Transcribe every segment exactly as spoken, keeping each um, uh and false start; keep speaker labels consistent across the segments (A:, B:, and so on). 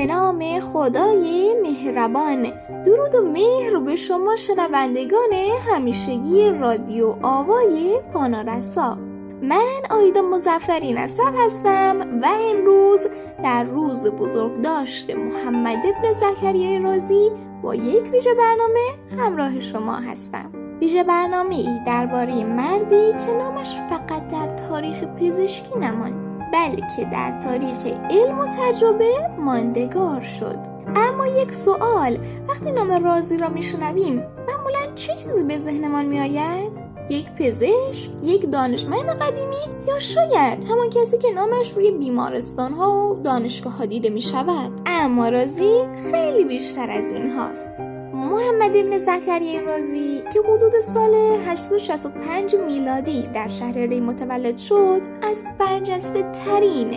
A: به نام خدای مهربان. درود و مهر به شما شنوندگان همیشگی رادیو آوای پانارسا. من آیدا مظفری نسب هستم و امروز در روز بزرگداشت محمد ابن زکریای رازی با یک ویژه برنامه همراه شما هستم. ویژه برنامه‌ای درباره مردی که نامش فقط در تاریخ پزشکی نماند، بلکه در تاریخ علم و تجربه ماندگار شد. اما یک سوال، وقتی نام رازی را میشنویم معمولاً چه چیزی به ذهنمان میآید؟ یک پزشک، یک دانشمند قدیمی، یا شاید همان کسی که نامش روی بیمارستان‌ها و دانشگاه‌ها دیده می‌شود؟ اما رازی خیلی بیشتر از این هاست. محمد ابن زکریای رازی که حدود سال هشتصد و شصت و پنج میلادی در شهر ری متولد شد، از برجسته ترین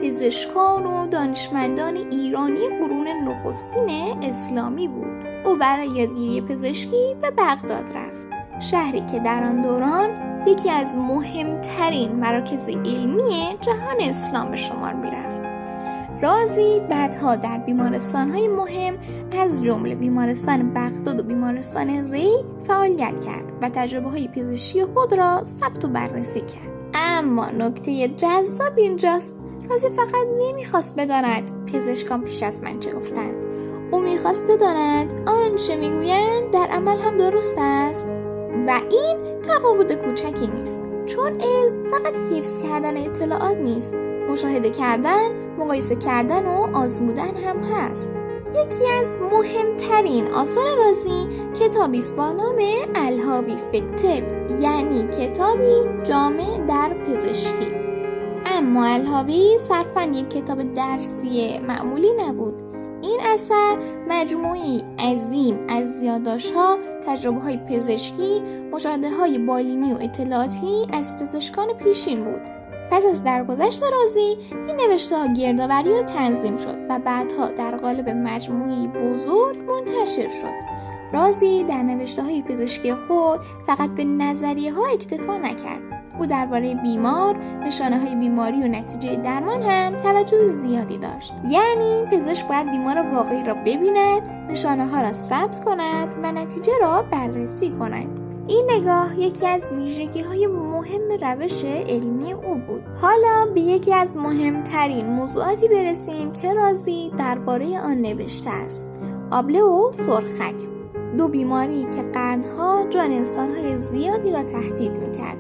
A: پزشکان و دانشمندان ایرانی قرون نخستین اسلامی بود. او برای یادگیری پزشکی به بغداد رفت، شهری که در آن دوران یکی از مهمترین مراکز علمی جهان اسلام به شمار می‌رفت. رازی بعدها در بیمارستان‌های مهم از جمله بیمارستان بغداد و بیمارستان ری فعالیت کرد و تجربه‌های پزشکی خود را ثبت و بررسی کرد. اما نکته جذاب اینجاست، رازی فقط نمی‌خواست بداند پزشکان پیش از من چه گفتند. او می‌خواست بداند آنچه می‌گویند در عمل هم درست است. و این تفاوت کوچکی نیست، چون علم فقط حفظ کردن اطلاعات نیست، مشاهده کردن، مقایسه کردن و آزمودن هم هست. یکی از مهمترین آثار رازی کتابی است با نام الهاوی فی الطب، یعنی کتابی جامع در پزشکی. اما الهاوی صرفاً یک کتاب درسی معمولی نبود. این اثر مجموعی عظیم از یادداشت‌ها، تجربه‌های پزشکی، مشاهده‌های بالینی و اطلاعاتی از پزشکان پیشین بود. پس از درگذشت رازی، این نوشته‌ها گردآوری و تنظیم شد و بعدها در قالب مجموعی بزرگ منتشر شد. رازی در نوشته‌های پزشکی خود فقط به نظریه‌ها اکتفا نکرد. او درباره بیمار، نشانه‌های بیماری و نتیجه درمان هم توجه زیادی داشت. یعنی پزشک باید بیمار واقعی را ببیند، نشانه‌ها را ثبت کند و نتیجه را بررسی کند. این نگاه یکی از ویژگی‌های مهم روش علمی او بود. حالا به یکی از مهمترین موضوعاتی برسیم که رازی درباره آن نوشته است: آبله و سرخک، دو بیماری که قرنها جان انسان‌های زیادی را تهدید می‌کرد.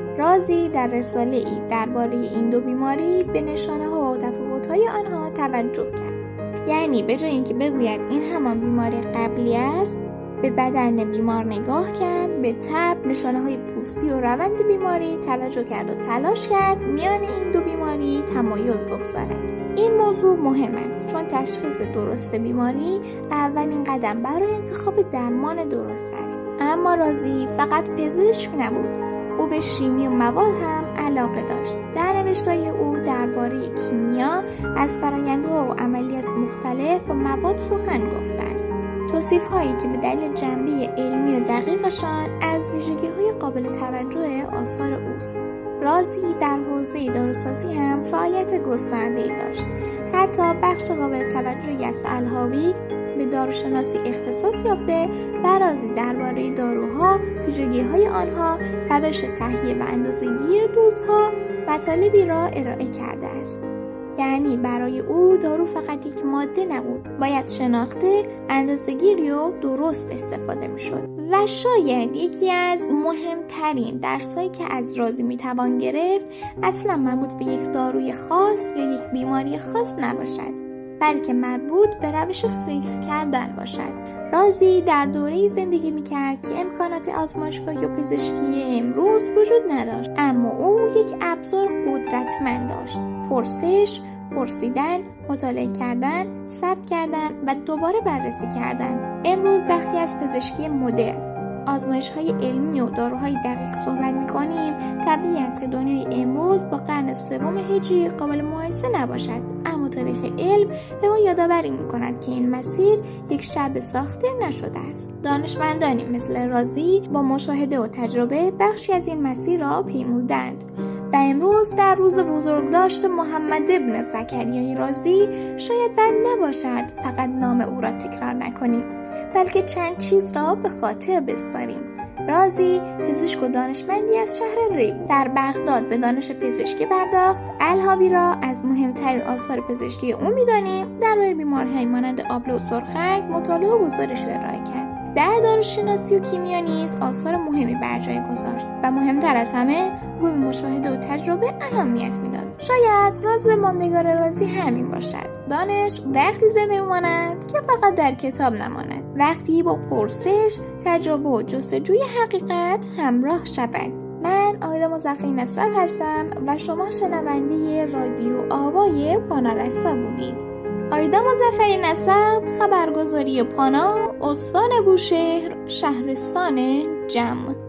A: رازی در رساله‌ای درباره این دو بیماری به نشانه‌ها و تفاوت‌های آنها توجه کرد. یعنی به جای اینکه بگوید این همان بیماری قبلی است، به بدن بیمار نگاه کرد، به تب، نشانه‌های پوستی و روند بیماری توجه کرد و تلاش کرد میان این دو بیماری تمایز بگذارد. این موضوع مهم است چون تشخیص درست بیماری اولین قدم برای انتخاب درمان درست است. اما رازی فقط پزشک نبود، او به شیمی و مواد هم علاقه داشت. در نوشته‌های او درباره کیمیا از فرآیندها و عملیات مختلف و مواد سخن گفته است. توصیف‌هایی که به دلیل جنبه علمی و دقیقشان از ویژگی‌های قابل توجه آثار اوست. رازی در حوزه داروسازی هم فعالیت گسترده‌ای داشت. حتی بخش قابل توجهی از الهاوی به داروشناسی اختصاص یافته و رازی درباره داروها، ویژگی‌های آنها، روش تهیه و اندازه‌گیری دوزها مطالبی را ارائه کرده است. یعنی برای او دارو فقط یک ماده نبود، باید شناخته، اندازه‌گیری و درست استفاده می‌شد. و شاید یکی از مهمترین درسایی که از رازی میتوان گرفت اصلا مربوط به یک داروی خاص یا یک بیماری خاص نباشد، بلکه مربوط به روش فکر کردن باشد. رازی در دوره‌ای زندگی می‌کرد که امکانات آزمایشگاه یا پزشکی امروز وجود نداشت، اما او یک ابزار قدرتمند داشت: پرسش، پرسیدن، مطالعه کردن، ثبت کردن و دوباره بررسی کردن. امروز وقتی از پزشکی مدرن، آزمایش‌های علمی و داروهای دقیق صحبت می‌کنیم، طبیعی است که دنیای امروز با قرن سوم هجری قابل مقایسه نباشد، اما تاریخ علم به ما یادآوری می‌کند که این مسیر یک شب ساخته نشده است. دانشمندانی مثل رازی با مشاهده و تجربه بخشی از این مسیر را پیمودند. و امروز در روز بزرگداشت محمد ابن زکریای رازی شاید بد نباشد فقط نام او را تکرار نکنیم، بلکه چند چیز را به خاطر بسپاریم. رازی پزشک و دانشمندی از شهر ری در بغداد به دانش پزشکی پرداخت. الحاوی را از مهمترین آثار پزشکی او می‌دانیم. درباره بیماری‌های مانند آبله و سرخک مطالعه و گزارش ارائه کرد. در داروشناسی و کیمیا نیز آثار مهمی بر جای گذاشت و مهمتر از همه او به مشاهده و تجربه اهمیت میداد. شاید راز ماندگار رازی همین باشد: دانش وقتی زنده میماند که فقط در کتاب نماند، وقتی با پرسش، تجربه و جستجوی حقیقت همراه شود. من آیدا مظفری نسب هستم و شما شنونده رادیو آوای پانا رسا بودید. آیدا مظفری نسب، خبرگزاری پانا، استان بوشهر، شهرستان جم.